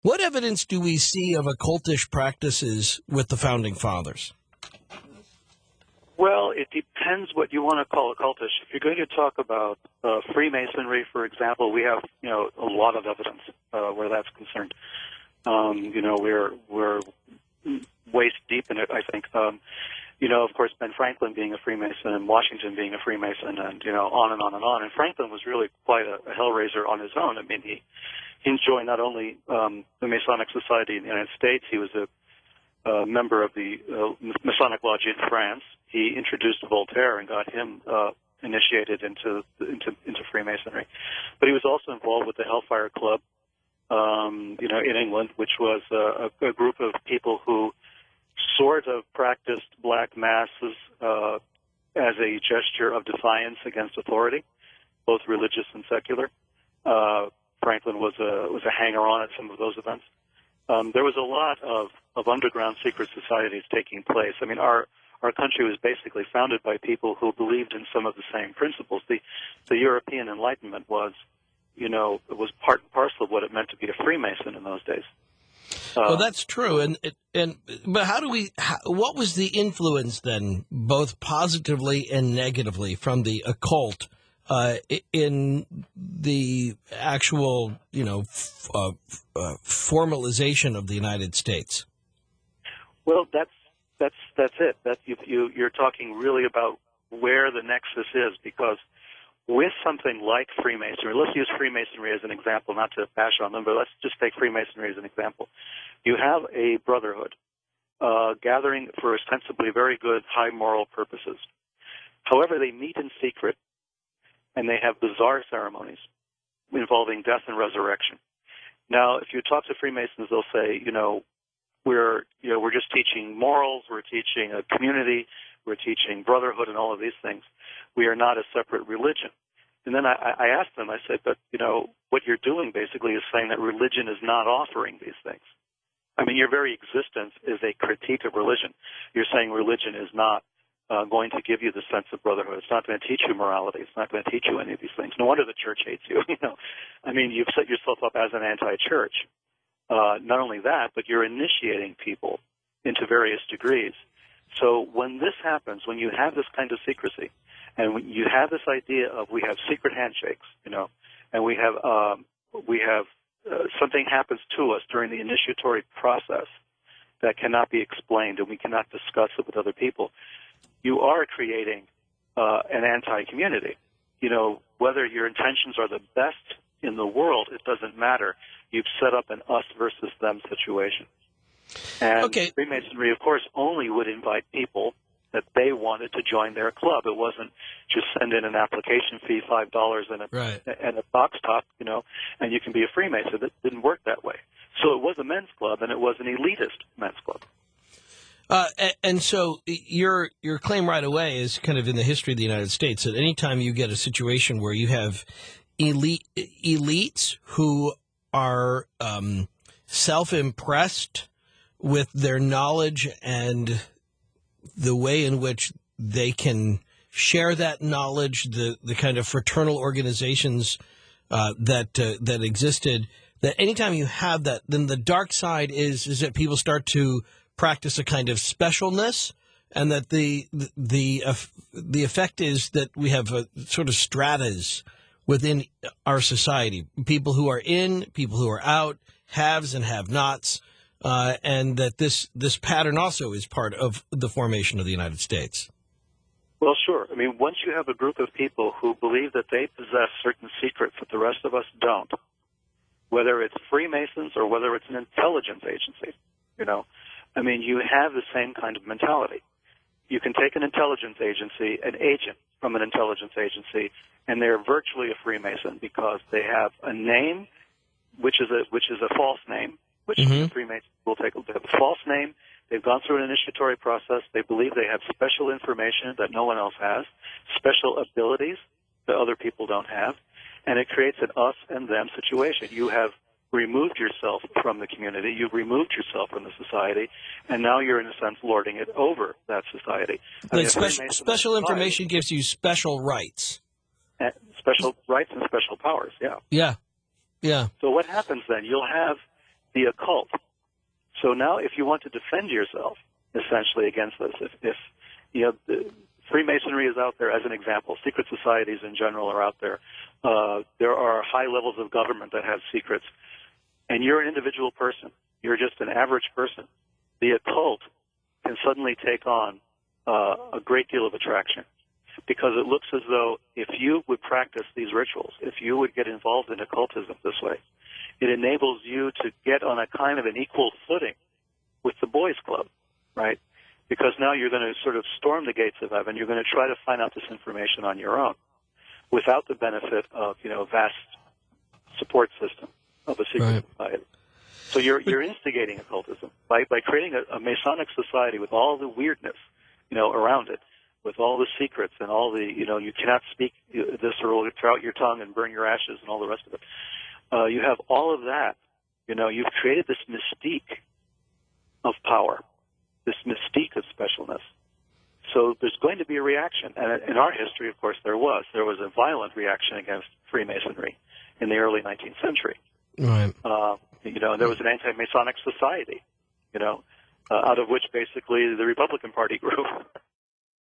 What evidence do we see of occultish practices with the Founding Fathers? Well, it depends what you want to call occultish. If you're going to talk about Freemasonry, for example, we have a lot of evidence where that's concerned. We're waist deep in it, I think. Of course, Ben Franklin being a Freemason and Washington being a Freemason, and on and on and on. And Franklin was really quite a hellraiser on his own. I mean, he joined not only the Masonic Society in the United States, he was a member of the Masonic Lodge in France. He introduced Voltaire and got him initiated into Freemasonry. But he was also involved with the Hellfire Club, in England, which was a group of people who sort of practiced black masses as a gesture of defiance against authority, both religious and secular. Franklin was a hanger-on at some of those events. There was a lot of underground secret societies taking place. I mean, our country was basically founded by people who believed in some of the same principles. The European Enlightenment was, it was part and parcel of what it meant to be a Freemason in those days. Well, that's true. But what was the influence then, both positively and negatively, from the occult in the actual, formalization of the United States? Well, that's it. You're talking really about where the nexus is, because with something like Freemasonry, let's use Freemasonry as an example, not to bash on them, but let's just take Freemasonry as an example. You have a brotherhood gathering for ostensibly very good, high moral purposes. However, they meet in secret, and they have bizarre ceremonies involving death and resurrection. Now, if you talk to Freemasons, they'll say, we're just teaching morals, we're teaching a community, we're teaching brotherhood and all of these things. We are not a separate religion. And then I asked them, I said, but, what you're doing basically is saying that religion is not offering these things. I mean, your very existence is a critique of religion. You're saying religion is not going to give you the sense of brotherhood. It's not going to teach you morality. It's not going to teach you any of these things. No wonder the church hates you. I mean, you've set yourself up as an anti-church. Not only that, but you're initiating people into various degrees. So when this happens, when you have this kind of secrecy, and when you have this idea of we have secret handshakes, and we have something happens to us during the initiatory process that cannot be explained, and we cannot discuss it with other people, you are creating an anti-community. Whether your intentions are the best in the world, it doesn't matter. You've set up an us versus them situation. And Freemasonry, of course, only would invite people that they wanted to join their club. It wasn't just send in an application fee, $5 and a box top, and you can be a Freemason. It didn't work that way. So it was a men's club, and it was an elitist men's club. And so your claim right away is kind of in the history of the United States that anytime you get a situation where you have elites who are self-impressed with their knowledge and the way in which they can share that knowledge, the kind of fraternal organizations that existed, that anytime you have that, then the dark side is that people start to practice a kind of specialness, and that the effect is that we have a sort of stratas within our society, people who are in, people who are out, haves and have-nots, and that this pattern also is part of the formation of the United States. Well, sure. I mean, once you have a group of people who believe that they possess certain secrets that the rest of us don't, whether it's Freemasons or whether it's an intelligence agency, you have the same kind of mentality. You can take an intelligence agency, an agent from an intelligence agency, and they're virtually a Freemason because they have a name, which is a false name, which Freemasons will take a false name. They've gone through an initiatory process. They believe they have special information that no one else has, special abilities that other people don't have, and it creates an us and them situation. You have removed yourself from the community. You've removed yourself from the society, and now you're, in a sense, lording it over that society. Special information gives you special rights. Special rights and special powers, yeah. Yeah. So what happens then? You'll have the occult. So now, if you want to defend yourself, essentially against this, if you know, Freemasonry is out there as an example. Secret societies in general are out there. There are high levels of government that have secrets, and you're an individual person. You're just an average person. The occult can suddenly take on a great deal of attraction, because it looks as though if you would practice these rituals, if you would get involved in occultism this way, it enables you to get on a kind of an equal footing with the boys' club, right? Because now you're going to sort of storm the gates of heaven. You're going to try to find out this information on your own without the benefit of, you know, vast support system of a secret society. So you're instigating occultism by creating a Masonic society with all the weirdness, you know, around it, with all the secrets and all the, you know, you cannot speak this or it'll throw out your tongue and burn your ashes and all the rest of it. You have all of that. You know, you've created this mystique of power, this mystique of specialness. So there's going to be a reaction. And in our history, of course, there was. There was a violent reaction against Freemasonry in the early 19th century. Right. You know, there was an anti-Masonic society, you know, out of which basically the Republican Party grew.